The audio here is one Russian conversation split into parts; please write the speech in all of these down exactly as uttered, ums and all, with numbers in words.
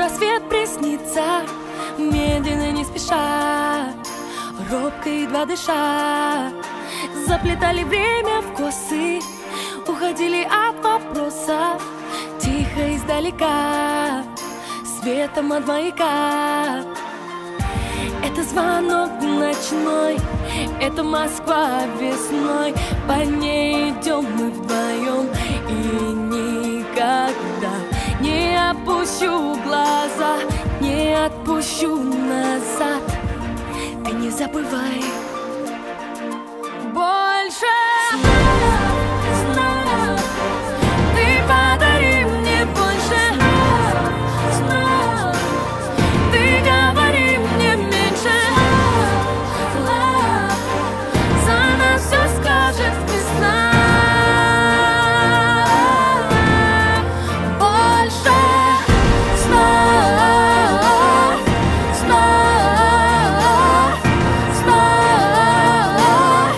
рассвет приснится, медленно, не спеша, робко, едва дыша. Заплетали время в косы, уходили от вопросов, тихо издалека, светом от маяка. Это звонок ночной, это Москва весной. По ней идем мы вдвоем, и никогда не опущу глаза, не отпущу назад. Ты не забывай больше. Снов, снов, ты подари мне больше снов, ты говори мне меньше. Love, за нас все скажет весна. Больше снов, снов, снов.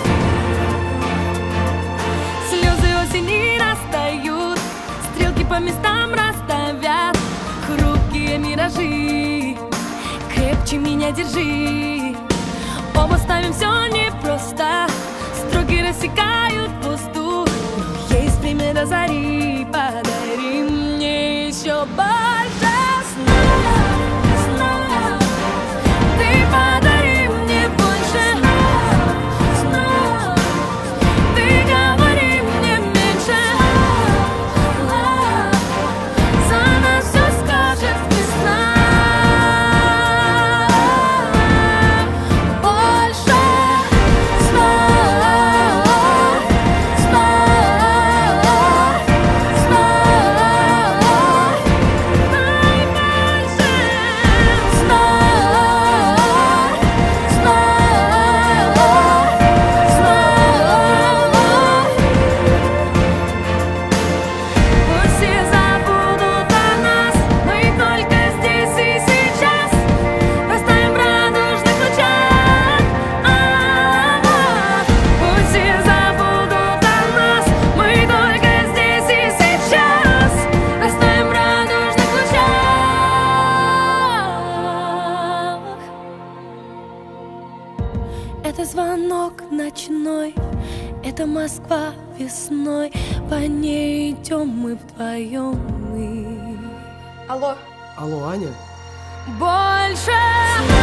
Слезы осени растают, стрелки по местам расставят, хрупкие миражи, крепче меня держи. Оба ставим все непросто, строки рассекают воздух, но есть время до зари. Подари мне еще больше снов, снов, ты подари мне больше снов, ты говори мне меньше. Love, за нас все скажет весна. Больше снов, снов, снов. Дай больше снов, снов, снов. Пусть все забудут о нас, мы только здесь и сейчас растаем в радужных лучах. А-а-а. Пусть все забудут о нас, мы только здесь и сейчас растаем в радужных лучах. Это звонок ночной, это Москва весной. По ней идем мы вдвоем, мы Алло. Алло, Аня? больше